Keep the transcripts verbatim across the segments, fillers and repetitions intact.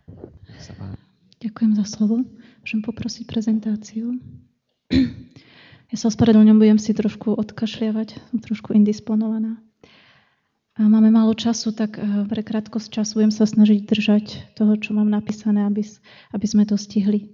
Ďakujem za slovo. Môžem poprosiť prezentáciu. Ja sa ospravedlňujem, budem si trošku odkašľavať, som trošku indisponovaná. A máme málo času, tak pre krátkosť času budem sa snažiť držať toho, čo mám napísané, aby, aby sme to stihli.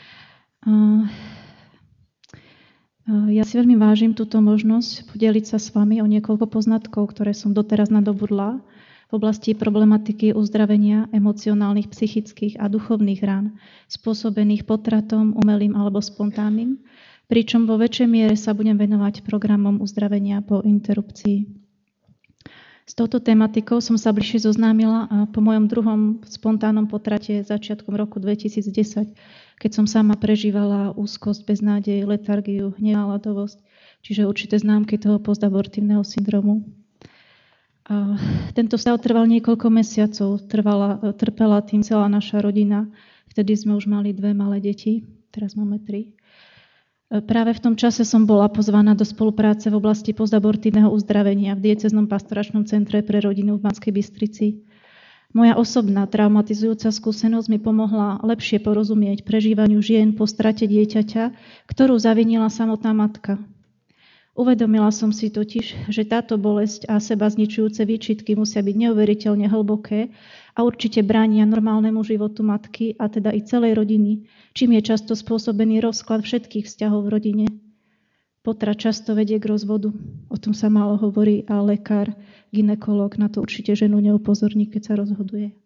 Ja si veľmi vážim túto možnosť podeliť sa s vami o niekoľko poznatkov, ktoré som doteraz nadobudla v oblasti problematiky uzdravenia emocionálnych, psychických a duchovných rán, spôsobených potratom, umelým alebo spontánnym, pričom vo väčšej miere sa budem venovať programom uzdravenia po interrupcii. S touto tematikou som sa bližšie zoznámila po mojom druhom spontánnom potrate začiatkom roku dvetisícdesať, keď som sama prežívala úzkosť, beznádej, letargiu, hnevaladovosť, čiže určité známky toho postabortívneho syndromu. A tento stav trval niekoľko mesiacov, trvala, trpela tým celá naša rodina. Vtedy sme už mali dve malé deti, teraz máme tri. Práve v tom čase som bola pozvaná do spolupráce v oblasti postabortívneho uzdravenia v diecéznom pastoračnom centre pre rodinu v Banskej Bystrici. Moja osobná traumatizujúca skúsenosť mi pomohla lepšie porozumieť prežívaniu žien po strate dieťaťa, ktorú zavinila samotná matka. Uvedomila som si totiž, že táto bolesť a seba zničujúce výčitky musia byť neuveriteľne hlboké a určite bránia normálnemu životu matky a teda i celej rodiny, čím je často spôsobený rozklad všetkých vzťahov v rodine. Potrat často vedie k rozvodu. O tom sa málo hovorí a lekár, gynekológ na to určite ženu neupozorní, keď sa rozhoduje.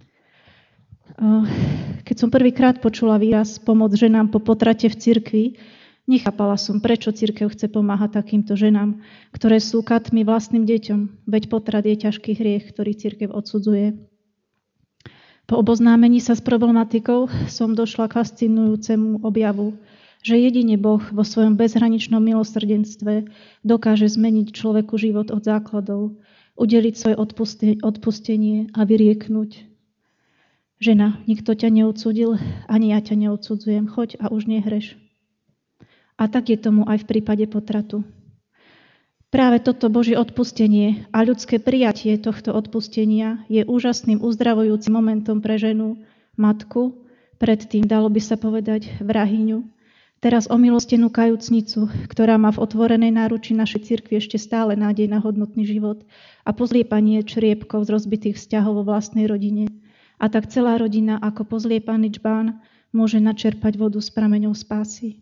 Keď som prvýkrát počula výraz pomoc ženám po potrate v cirkvi, nechápala som, prečo cirkev chce pomáhať takýmto ženám, ktoré sú katmi vlastným deťom, veď potrat je ťažký hriech, ktorý cirkev odsudzuje. Po oboznámení sa s problematikou som došla k fascinujúcemu objavu, že jedine Boh vo svojom bezhraničnom milosrdenstve dokáže zmeniť človeku život od základov, udeliť svoje odpustenie a vyrieknúť. Žena, nikto ťa neodsúdil, ani ja ťa neodsudzujem, choď a už nehreš. A tak je tomu aj v prípade potratu. Práve toto Božie odpustenie a ľudské prijatie tohto odpustenia je úžasným uzdravujúcim momentom pre ženu, matku, predtým dalo by sa povedať vrahyňu, teraz omilostenú kajúcnicu, ktorá má v otvorenej náruči našej cirkvi ešte stále nádej na hodnotný život a pozliepanie čriepkov z rozbitých vzťahov vo vlastnej rodine. A tak celá rodina ako pozliepaný čbán môže načerpať vodu s prameňou spásy.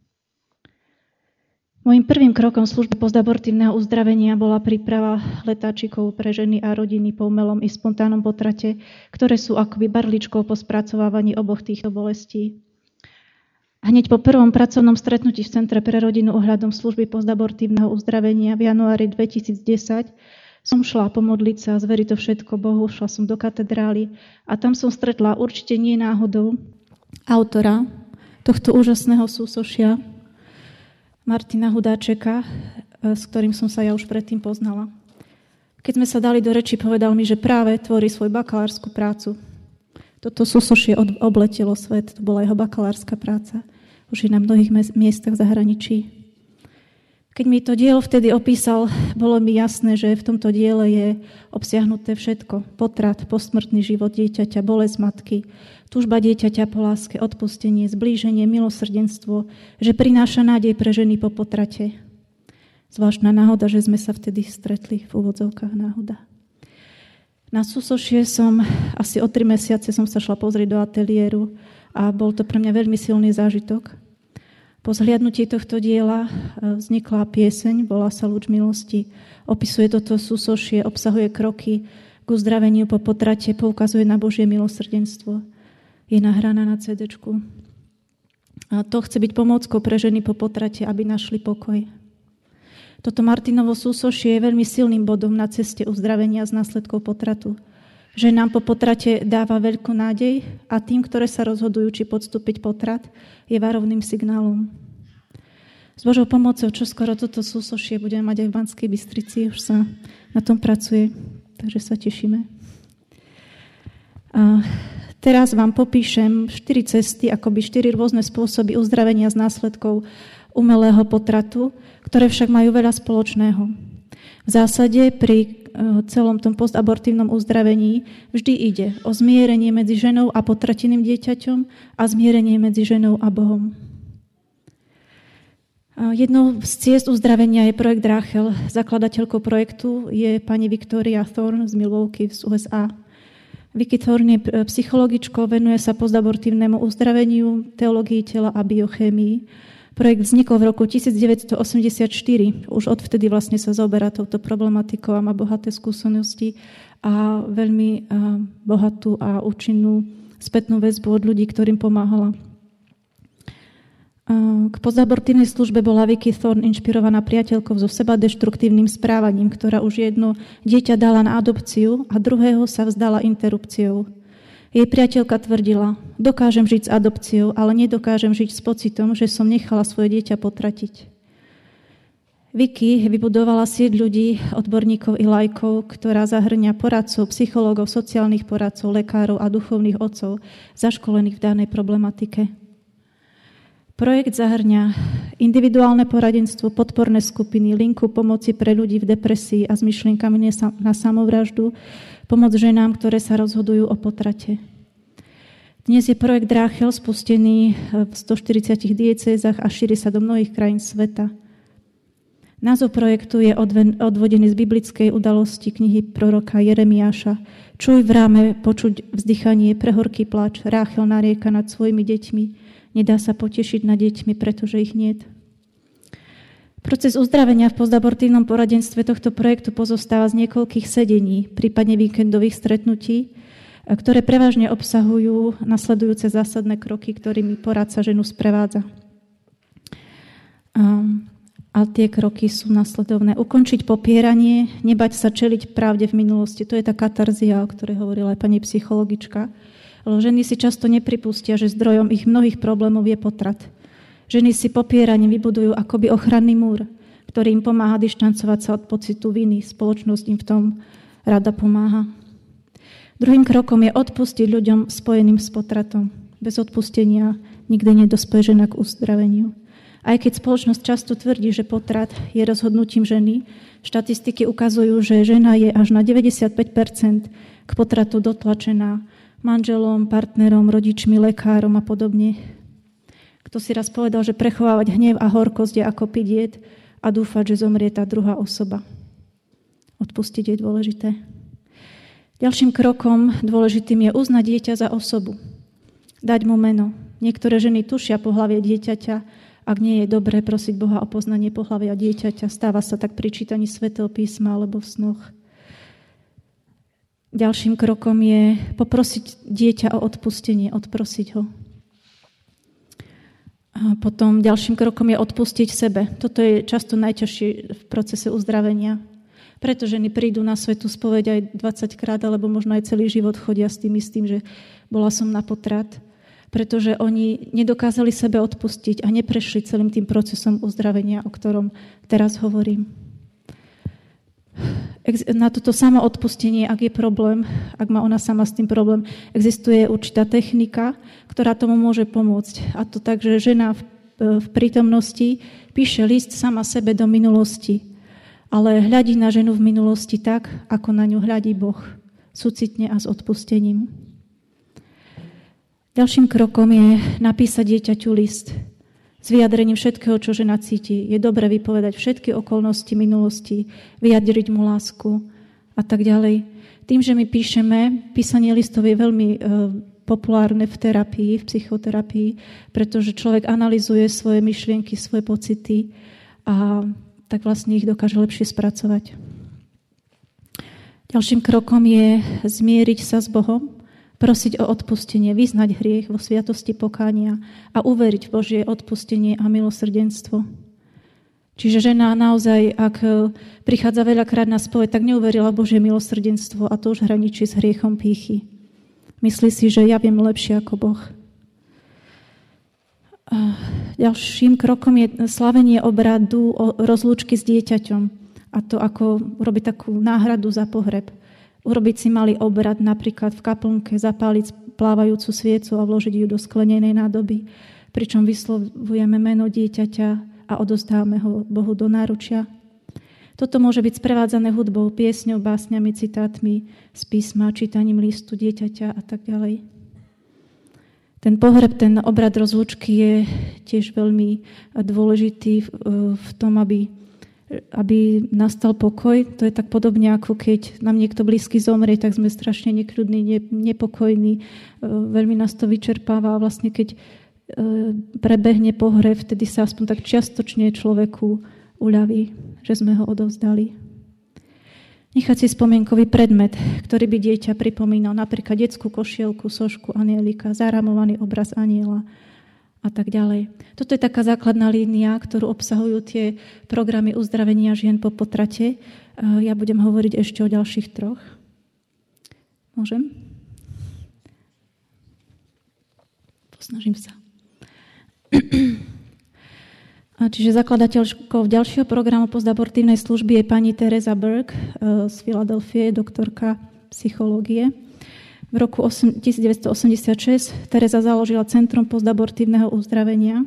Mojím prvým krokom v službe postabortívneho uzdravenia bola príprava letáčikov pre ženy a rodiny po umelom i spontánnom potrate, ktoré sú akoby barličkou po spracovávaní oboch týchto bolestí. Hneď po prvom pracovnom stretnutí v Centre pre rodinu ohľadom služby postabortívneho uzdravenia v januári dvetisícdesať som šla pomodliť sa a zveriť to všetko Bohu. Šla som do katedrály a tam som stretla určite nie náhodou autora tohto úžasného súsošia, Martina Hudáčeka, s ktorým som sa ja už predtým poznala. Keď sme sa dali do reči, povedal mi, že práve tvorí svoju bakalárskú prácu. Toto súsošie obletelo svet, to bola jeho bakalárska práca. Už je na mnohých miestach v zahraničí. Keď mi to dielo vtedy opísal, bolo mi jasné, že v tomto diele je obsiahnuté všetko. Potrat, posmrtný život dieťaťa, bolesť matky, túžba dieťaťa po láske, odpustenie, zblíženie, milosrdenstvo, že prináša nádej pre ženy po potrate. Zvláštna náhoda, že sme sa vtedy stretli, v úvodzovkách náhoda. Na súsošie som asi o tri mesiace som sa šla pozrieť do ateliéru a bol to pre mňa veľmi silný zážitok. Po zhliadnutí tohto diela vznikla pieseň, volá sa Lúč milosti. Opisuje toto súsošie, obsahuje kroky k uzdraveniu po potrate, poukazuje na Božie milosrdenstvo. Je nahraná na cé déčku. A to chce byť pomôckou pre ženy po potrate, aby našli pokoj. Toto Martinovo súsošie je veľmi silným bodom na ceste uzdravenia z následkov potratu. Že nám po potrate dáva veľkú nádej a tým, ktoré sa rozhodujú, či podstúpiť potrat, je varovným signálom. S Božou pomocou čoskoro toto súsošie budeme mať aj v Banskej Bystrici, už sa na tom pracuje, takže sa tešíme. A teraz vám popíšem štyri cesty, akoby štyri rôzne spôsoby uzdravenia z následkov umelého potratu, ktoré však majú veľa spoločného. V zásade pri celom tom postabortívnom uzdravení vždy ide o zmierenie medzi ženou a potrateným dieťaťom a zmierenie medzi ženou a Bohom. Jednou z ciest uzdravenia je projekt Rachel. Zakladateľkou projektu je pani Victoria Thorne z Milwaukee z U S A. Vicky Thorne je psychologičkou, venuje sa postabortívnemu uzdraveniu, teológii tela a biochémii. Projekt vznikol v roku devätnásťstoosemdesiatštyri. Už odvtedy vlastne sa zaoberá touto problematikou a má bohaté skúsenosti a veľmi bohatú a účinnú spätnú väzbu od ľudí, ktorým pomáhala. K postabortívnej službe bola Vicky Thorne inšpirovaná priateľkou so sebadeštruktívnym správaním, ktorá už jedno dieťa dala na adopciu a druhého sa vzdala interrupciou. Jej priateľka tvrdila, dokážem žiť s adopciou, ale nedokážem žiť s pocitom, že som nechala svoje dieťa potratiť. Vicky vybudovala sieť ľudí, odborníkov i laikov, ktorá zahrňa poradcov, psychológov, sociálnych poradcov, lekárov a duchovných otcov, zaškolených v danej problematike. Projekt zahrňa individuálne poradenstvo, podporné skupiny, linku pomoci pre ľudí v depresii a s myšlienkami na samovraždu, pomoc ženám, ktoré sa rozhodujú o potrate. Dnes je projekt Rachel spustený v stoštyridsiatich diecézach a šíri sa do mnohých krajín sveta. Názov projektu je odvodený z biblickej udalosti knihy proroka Jeremiáša. Čuj v ráme, počuť vzdychanie, prehorký plač, Rachel narieka nad svojimi deťmi, nedá sa potešiť nad deťmi, pretože ich niet. Proces uzdravenia v postabortívnom poradenstve tohto projektu pozostáva z niekoľkých sedení, prípadne víkendových stretnutí, ktoré prevažne obsahujú nasledujúce zásadné kroky, ktorými poradca ženu sprevádza. A tie kroky sú nasledovné. Ukončiť popieranie, nebať sa čeliť pravde v minulosti. To je tá katarzia, o ktorej hovorila aj pani psychologička. Ale ženy si často nepripustia, že zdrojom ich mnohých problémov je potrat. Ženy si popieraním vybudujú akoby ochranný múr, ktorý im pomáha dištancovať sa od pocitu viny. Spoločnosť im v tom rada pomáha. Druhým krokom je odpustiť ľuďom spojeným s potratom. Bez odpustenia nikdy nedospeje žena k uzdraveniu. Aj keď spoločnosť často tvrdí, že potrat je rozhodnutím ženy, štatistiky ukazujú, že žena je až na deväťdesiatpäť percent k potratu dotlačená manželom, partnerom, rodičmi, lekárom a podobne. Kto si raz povedal, že prechovávať hnev a horkosť je ako piť jed a dúfať, že zomrie tá druhá osoba. Odpustiť je dôležité. Ďalším krokom dôležitým je uznať dieťa za osobu. Dať mu meno. Niektoré ženy tušia pohlavie dieťaťa. Ak nie je dobré prosiť Boha o poznanie pohlavia dieťaťa, stáva sa tak pri čítaní Svätého písma alebo v snoch. Ďalším krokom je poprosiť dieťa o odpustenie, odprosiť ho. A potom ďalším krokom je odpustiť sebe. Toto je často najťažšie v procese uzdravenia. Preto ženy prídu na svätú spoveď aj dvadsaťkrát, alebo možno aj celý život chodia s tým istým, že bola som na potrat. Pretože oni nedokázali sebe odpustiť a neprešli celým tým procesom uzdravenia, o ktorom teraz hovorím. Na toto samo odpustenie, ak je problém, ak má ona sama s tým problém, existuje určitá technika, ktorá tomu môže pomôcť. A to tak, že žena v, v prítomnosti píše list sama sebe do minulosti, ale hľadí na ženu v minulosti tak, ako na ňu hľadí Boh, súcitne a s odpustením. Ďalším krokom je napísať dieťaťu list s vyjadrením všetkého, čo žena cíti. Je dobre vypovedať všetky okolnosti minulosti, vyjadriť mu lásku a tak ďalej. Tým, že my píšeme, písanie listov je veľmi e, populárne v terapii, v psychoterapii, pretože človek analyzuje svoje myšlienky, svoje pocity a tak vlastne ich dokáže lepšie spracovať. Ďalším krokom je zmieriť sa s Bohom, prosiť o odpustenie, vyznať hriech vo sviatosti pokánia a uveriť v Božie odpustenie a milosrdenstvo. Čiže žena naozaj, ak prichádza veľakrát na spoveď, tak neuverila v Božie milosrdenstvo a to už hraničí s hriechom pýchy. Myslí si, že ja viem lepšie ako Boh. A ďalším krokom je slavenie obradu o rozlúčky s dieťaťom a to ako robiť takú náhradu za pohreb. Urobiť si malý obrad, napríklad v kaplnke, zapáliť plávajúcu sviecu a vložiť ju do sklenenej nádoby, pričom vyslovujeme meno dieťaťa a odozdávame ho Bohu do náručia. Toto môže byť sprevádzané hudbou, piesňou, básňami, citátmi z písma, čítaním listu dieťaťa a tak ďalej. Ten pohreb, ten obrad rozlúčky je tiež veľmi dôležitý v tom, aby, aby nastal pokoj. To je tak podobne, ako keď nám niekto blízky zomrie, tak sme strašne nekľudní, nepokojní. Veľmi nás to vyčerpáva a vlastne keď prebehne pohreb, vtedy sa aspoň tak čiastočne človeku uľaví, že sme ho odovzdali. Nechať si spomienkový predmet, ktorý by dieťa pripomínal, napríklad detskú košielku, sošku anielika, zaramovaný obraz aniela a tak ďalej. Toto je taká základná línia, ktorú obsahujú tie programy uzdravenia žien po potrate. Ja budem hovoriť ešte o ďalších troch. Môžem? Posnažím sa. Čiže zakladateľkou ďalšieho programu postabortívnej služby je pani Teresa Burke z Filadelfie, doktorka psychológie. V roku devätnásťstoosemdesiatšesť Teresa založila Centrum postabortívneho uzdravenia.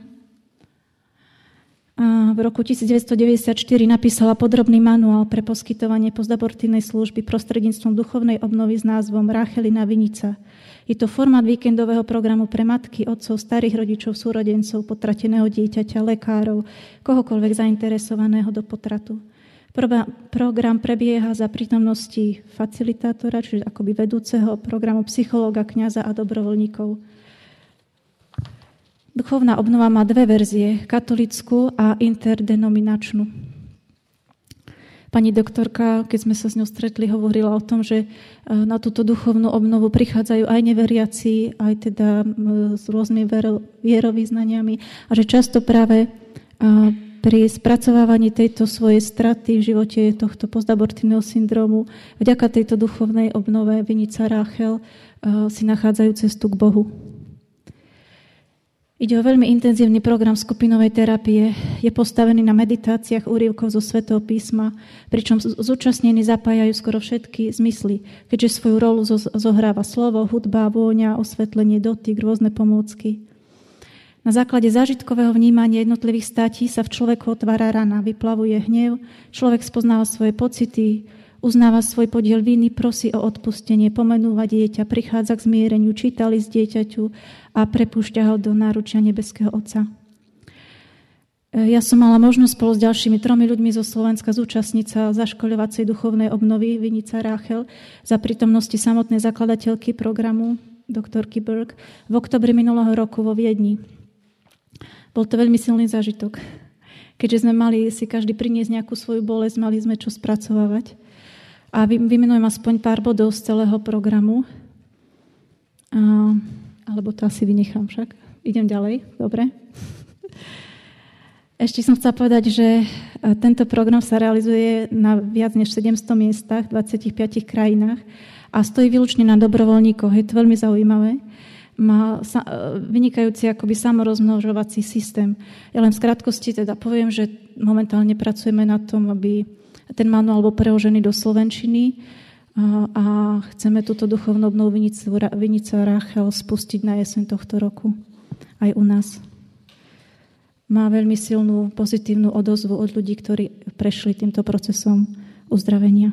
A v roku devätnásťstodeväťdesiatštyri napísala podrobný manuál pre poskytovanie postabortívnej služby prostredníctvom duchovnej obnovy s názvom Rachelina Vinica. Je to formát víkendového programu pre matky, otcov, starých rodičov, súrodencov, potrateného dieťaťa, lekárov, kohokoľvek zainteresovaného do potratu. Program prebieha za prítomnosti facilitátora, čiže akoby vedúceho programu, psychológa, kňaza a dobrovoľníkov. Duchovná obnova má dve verzie, katolickú a interdenominačnú. Pani doktorka, keď sme sa s ňou stretli, hovorila o tom, že na túto duchovnú obnovu prichádzajú aj neveriaci, aj teda s rôznymi vierovýznaniami a že často práve pri spracovávaní tejto svojej straty v živote tohto postabortívneho syndrómu vďaka tejto duchovnej obnove Vinica Rachel si nachádzajú cestu k Bohu. Ide o veľmi intenzívny program skupinovej terapie. Je postavený na meditáciách úryvkov zo Svätého písma, pričom zúčastnení zapájajú skoro všetky zmysly, keďže svoju rolu zohráva slovo, hudba, vôňa, osvetlenie, dotyk, rôzne pomôcky. Na základe zážitkového vnímania jednotlivých státí sa v človeku otvára rana, vyplavuje hnev, človek spoznáva svoje pocity, uznáva svoj podiel viny, prosí o odpustenie, pomenúva dieťa, prichádza k zmiereniu, číta list dieťaťu a prepúšťa ho do náručia nebeského Otca. Ja som mala možnosť spolu s ďalšími tromi ľuďmi zo Slovenska zúčastniť sa zaškoľovacej duchovnej obnovy Vinica Rachel za prítomnosti samotnej zakladateľky programu doktorky Burke v oktobri minulého roku vo Viedni. Bol to veľmi silný zážitok. Keďže sme mali si každý priniesť nejakú svoju bolesť, mali sme čo spracovávať. A vymenujem aspoň pár bodov z celého programu. A, alebo to asi vynechám však. Idem ďalej, dobre. Ešte som chcela povedať, že tento program sa realizuje na viac než sedemsto miestach v dvadsiatich piatich krajinách a stojí výlučne na dobrovoľníkoch. Je to veľmi zaujímavé. Má vynikajúci akoby samorozmnožovací systém. Ja len v krátkosti teda poviem, že momentálne pracujeme na tom, aby ten manuál bol preložený do slovenčiny a, a chceme túto duchovnú obnovu Vinica Rachel spustiť na jeseň tohto roku aj u nás. Má veľmi silnú pozitívnu odozvu od ľudí, ktorí prešli týmto procesom uzdravenia.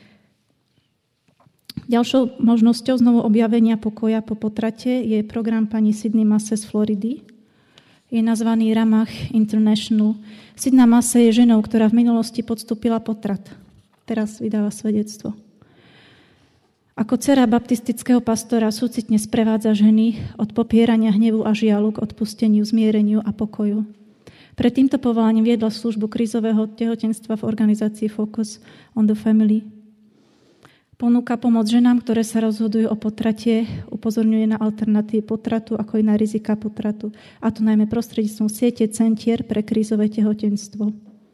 Ďalšou možnosťou znovu objavenia pokoja po potrate je program pani Sydney Masse z Floridy. Je nazvaný Ramach International. Sydney Masse je ženou, ktorá v minulosti podstúpila potrat. Teraz vydáva svedectvo. Ako dcera baptistického pastora súcitne sprevádza ženy od popierania hnevu a žialu k odpusteniu, zmiereniu a pokoju. Pred týmto povolaním viedla službu krízového tehotenstva v organizácii Focus on the Family. Ponúka pomoc ženám, ktoré sa rozhodujú o potrate, upozorňuje na alternatívy potratu, ako i na rizika potratu. A to najmä prostredníctvom siete centier pre krízové tehotenstvo.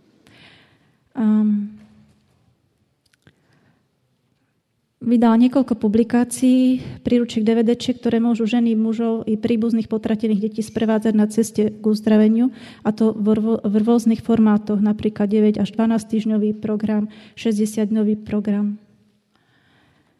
Um, vydala niekoľko publikácií, príručiek dé vé déčiek, ktoré môžu ženy, mužov i príbuzných potratených detí sprevádzať na ceste k uzdraveniu, a to v rôznych formátoch, napríklad deväť až dvanásť týždňový program, šesťdesiatdňový program.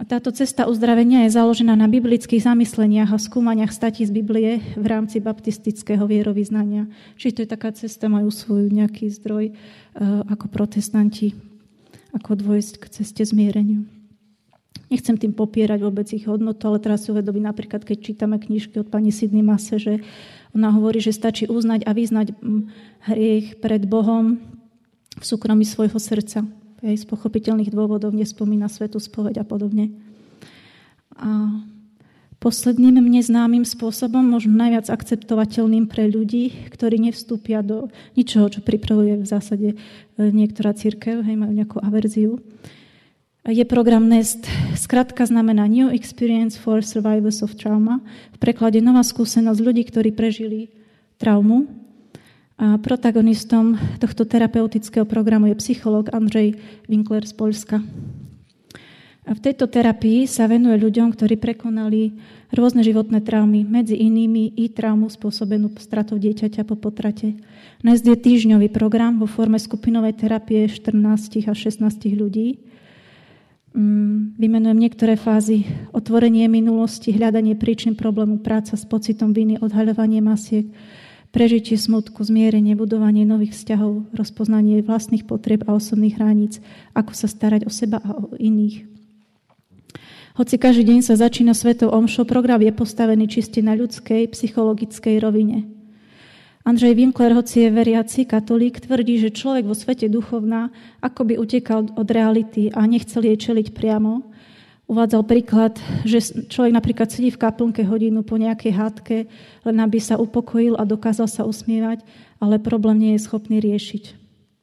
A táto cesta uzdravenia je založená na biblických zamysleniach a skúmaniach statí z Biblie v rámci baptistického vierovyznania. Čiže to je taká cesta, majú svoj nejaký zdroj ako protestanti, ako dôjsť k ceste zmiereniu. Nechcem tým popierať vôbec ich hodnotu, ale teraz si uvedomí napríklad, keď čítame knižky od pani Sydney Masse, že ona hovorí, že stačí uznať a vyznať hriech pred Bohom v súkromí svojho srdca. Z pochopiteľných dôvodov nespomína svätú spoveď a podobne. A posledným mne známym spôsobom, možno najviac akceptovateľným pre ľudí, ktorí nevstúpia do ničoho, čo pripravuje v zásade niektorá cirkev, hej, majú nejakú averziu, je program Nest. Skratka znamená New Experience for Survivors of Trauma. V preklade nová skúsenosť ľudí, ktorí prežili traumu. A protagonistom tohto terapeutického programu je psychológ Andrej Winkler z Poľska. A v tejto terapii sa venuje ľuďom, ktorí prekonali rôzne životné traumy, medzi inými i traumu spôsobenú stratou dieťaťa po potrate. Nest je týždňový program vo forme skupinovej terapie štrnásť až šestnásť ľudí. Vymenujem niektoré fázy. Otvorenie minulosti, hľadanie príčin problému, práca s pocitom viny, odhaľovanie masiek, prežitie smutku, zmierenie, budovanie nových vzťahov, rozpoznanie vlastných potrieb a osobných hraníc, ako sa starať o seba a o iných. Hoci každý deň sa začína svetou omšou, program je postavený čiste na ľudskej, psychologickej rovine. Andrej Winkler, hoci je veriaci katolík, tvrdí, že človek vo svete duchovná akoby utekal od reality a nechcel jej čeliť priamo. Uvádzal príklad, že človek napríklad sedí v kaplnke hodinu po nejakej hádke, len aby sa upokojil a dokázal sa usmievať, ale problém nie je schopný riešiť.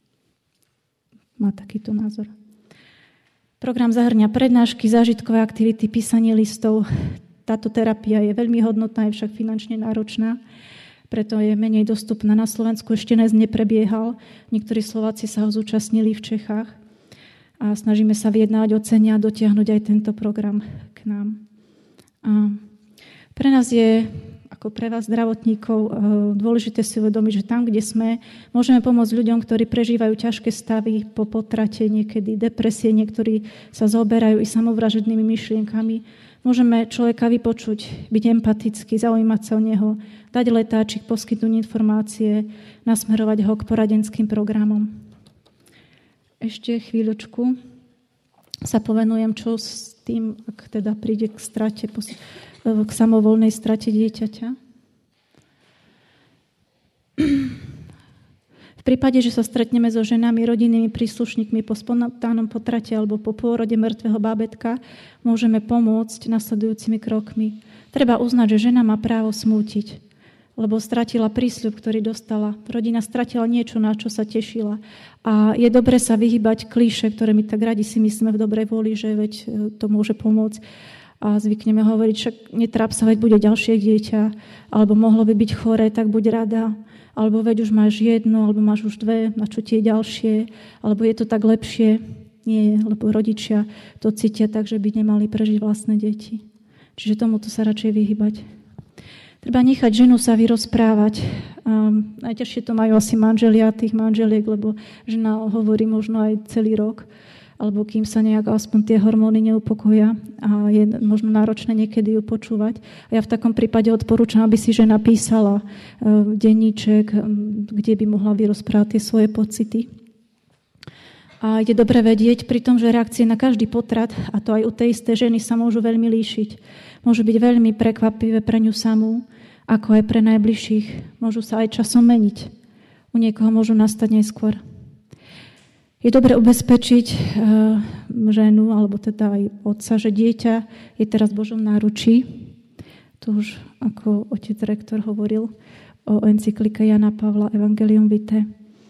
Má takýto názor. Program zahŕňa prednášky, zážitkové aktivity, písanie listov. Táto terapia je veľmi hodnotná, je však finančne náročná, preto je menej dostupná. Na Slovensku ešte dnes neprebiehal. Niektorí Slováci sa ho zúčastnili v Čechách. A snažíme sa vyjednávať o cene a dotiahnuť aj tento program k nám. A pre nás je, ako pre vás zdravotníkov, dôležité si uvedomiť, že tam, kde sme, môžeme pomôcť ľuďom, ktorí prežívajú ťažké stavy po potrate, niekedy depresie, niektorí sa zaoberajú i samovražednými myšlienkami. Môžeme človeka vypočuť, byť empatický, zaujímať sa o neho, dať letáčik, poskytnúť informácie, nasmerovať ho k poradenským programom. Ešte chvíľočku sa povenujem, čo s tým, ak teda príde k strate, k samovolnej strate dieťaťa. V prípade, že sa stretneme so ženami, rodinnými príslušníkmi po spontánnom potrate alebo po pôrode mŕtvého bábätka, môžeme pomôcť nasledujúcimi krokmi. Treba uznať, že žena má právo smútiť, lebo stratila prísľub, ktorý dostala. Rodina stratila niečo, na čo sa tešila. A je dobre sa vyhýbať klíše, ktoré my tak radi si myslíme v dobrej vôli, že veď to môže pomôcť. A zvykneme hovoriť, však netráp sa, veď bude ďalšie dieťa, alebo mohlo by byť choré, tak buď rada, alebo veď už máš jedno, alebo máš už dve, na čo tie ďalšie, alebo je to tak lepšie. Nie, lebo rodičia to cítia tak, že by nemali prežiť vlastné deti. Čiže tomuto sa radšej vyhýbať. Treba nechať ženu sa vyrozprávať. Um, najťažšie to majú asi manželia tých manželiek, lebo žena hovorí možno aj celý rok, alebo kým sa nejak aspoň tie hormóny neupokoja a je možno náročné niekedy ju počúvať. A ja v takom prípade odporúčam, aby si žena písala um, denníček, um, kde by mohla vyrozprávať tie svoje pocity. A je dobre vedieť pri tom, že reakcie na každý potrat, a to aj u tej isté ženy, sa môžu veľmi líšiť. Môžu byť veľmi prekvapivé pre ňu samú, ako aj pre najbližších. Môžu sa aj časom meniť. U niekoho môžu nastať neskôr. Je dobre ubezpečiť uh, ženu, alebo teda aj otca, že dieťa je teraz v Božom náručí. To už ako otec rektor hovoril o encyklike Jana Pavla Evangelium Vitae.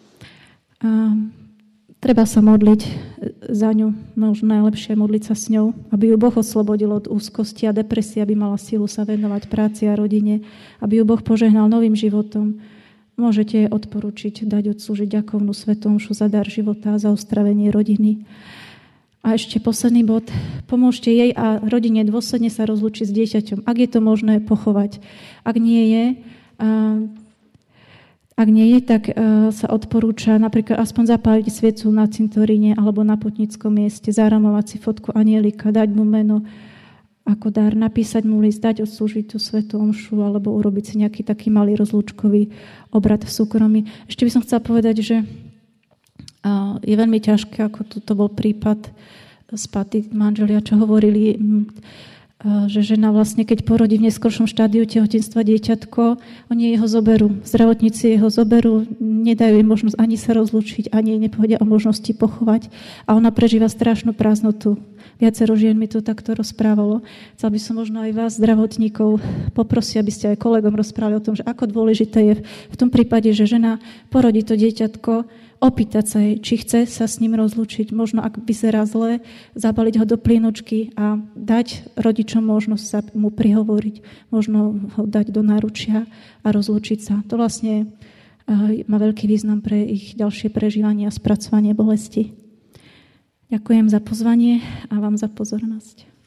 A treba sa modliť za ňu, možno najlepšie modliť sa s ňou, aby ju Boh oslobodil od úzkosti a depresie, aby mala silu sa venovať práci a rodine, aby ju Boh požehnal novým životom. Môžete odporučiť dať odslúžiť ďakovnú svätú omšu za dar života a za uzdravenie rodiny. A ešte posledný bod. Pomôžte jej a rodine dôsledne sa rozlúčiť s dieťaťom. Ak je to možné, pochovať. Ak nie je, Ak nie je, tak sa odporúča napríklad aspoň zapáliť svecu na cintoríne alebo na putnickom mieste, zaramovať si fotku anielika, dať mu meno ako dar, napísať mu list, dať odslúžiť tú svätú omšu alebo urobiť si nejaký taký malý rozlúčkový obrad v súkromí. Ešte by som chcela povedať, že je veľmi ťažké, ako to bol prípad z Paty manželia, čo hovorili, že žena vlastne, keď porodí v neskoršom štádiu tehotenstva dieťatko, oni jeho zoberú, zdravotníci jeho zoberú, nedajú jej možnosť ani sa rozlúčiť, ani jej nepovedia o možnosti pochovať a ona prežíva strašnú prázdnotu. Viacero žien mi to takto rozprávalo. Chcel by som možno aj vás, zdravotníkov, poprosiť, aby ste aj kolegom rozprávali o tom, že ako dôležité je v tom prípade, že žena porodí to dieťatko, opýtať sa jej, či chce sa s ním rozlúčiť, možno ak vyzerá zle, zabaliť ho do plienočky a dať rodičom možnosť sa mu prihovoriť, možno ho dať do náručia a rozlúčiť sa. To vlastne má veľký význam pre ich ďalšie prežívanie a spracovanie bolesti. Ďakujem za pozvanie a vám za pozornosť.